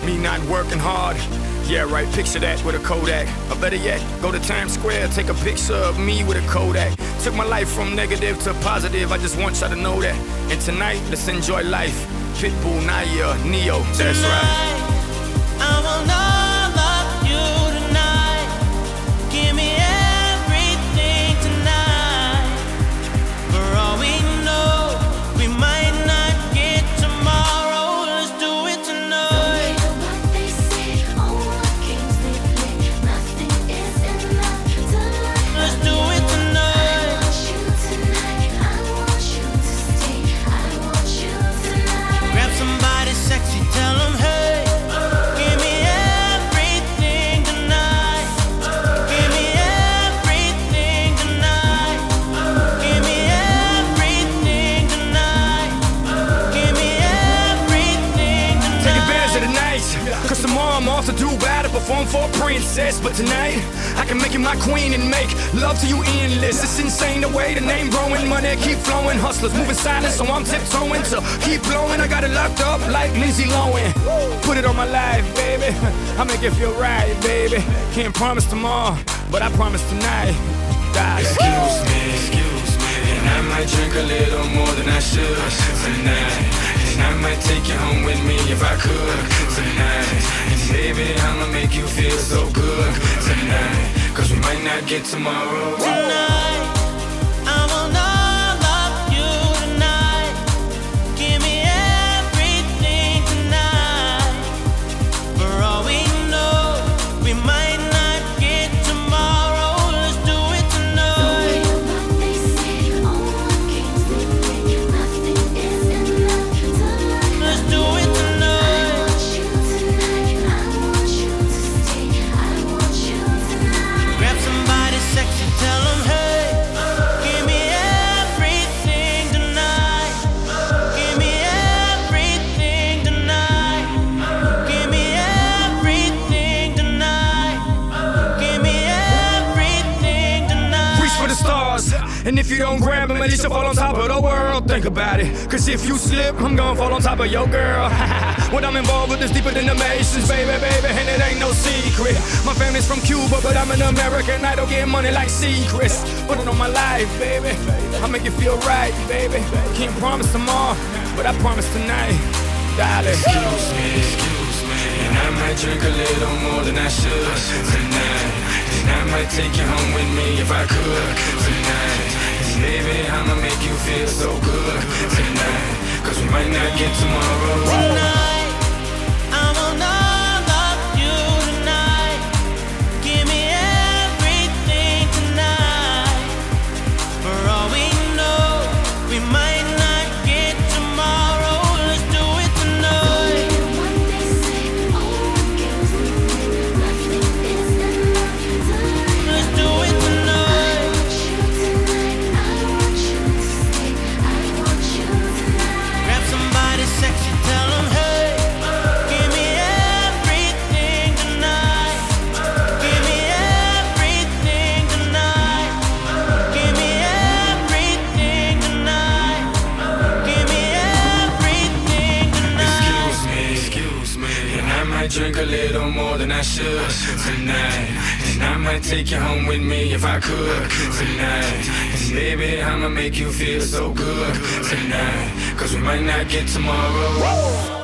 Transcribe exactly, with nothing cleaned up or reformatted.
me not working hard. Yeah, right, picture that with a Kodak. Or better yet, go to Times Square, take a picture of me with a Kodak. Took my life from negative to positive, I just want y'all to know that. And tonight, let's enjoy life. Pitbull, Naya, Neo, that's right. I want all of you tonight. Give me everything tonight. For all we know, we might not get tomorrow. Let's do it tonight. No matter what they say, oh, I can't sleep late. Nothing is enough tonight. Let's do it tonight. I want you tonight. I want you to stay. I want you tonight. Grab somebody sexy, tell them hey. Cause tomorrow I'm off to do battle, perform for a princess. But tonight, I can make you my queen and make love to you endless. It's insane the way the name growing, money keep flowing. Hustlers moving silent, so I'm tiptoeing to keep blowing. I got it locked up like Lindsay Lohan. Put it on my life, baby. I make it feel right, baby. Can't promise tomorrow, but I promise tonight. Die. Excuse me, excuse me, and I might drink a little more than I should tonight. And I might take you home with me if I could tonight. And baby, I'ma make you feel so good tonight. Cause we might not get tomorrow. Tonight, I want all of you tonight. Give me everything tonight. For all we know, we might not get tomorrow. Let's do it tonight. No matter what they say, oh, I can't sleep late. Nothing is enough tonight. Let's do it tonight. I want you tonight. I want you to stay. I want you tonight. Grab somebody sexy, tell them hey. Give me everything tonight. Give me everything tonight. Give me everything tonight. Give me everything tonight. Reach for the stars, and if you don't grab them, at least you'll fall on top of the world. Think about it, cause if you slip, I'm gonna fall on top of your girl. What I'm involved with is deeper than the Masons, baby, baby, and it ain't no secret. My family's from Cuba, but I'm an American. I don't get money like secrets. Put it on my life, baby. I make it feel right, baby. Can't promise tomorrow, but I promise tonight, darling. Excuse me, excuse me, and I might drink a little more than I should tonight. And I might take you home with me if I could tonight. And baby, I'ma make you feel so good tonight. Cause we might not get tomorrow. Tonight, I want all of you tonight. Give me everything tonight. For all we know, we might not get tomorrow. Let's do it No tonight. matter what they say, oh, I can't sleep late. Nothing is enough tonight. Let's do it I tonight. want you tonight. I want you to stay. I want you tonight. Grab somebody sexy, tell them hey. Give me everything tonight. Give me everything tonight. Give me everything tonight. Give me everything tonight. Excuse me, excuse me, and I might drink a little more than I should tonight. And I might take you home with me if I could tonight. And baby, I'ma make you feel so good tonight. Cause we might not get tomorrow.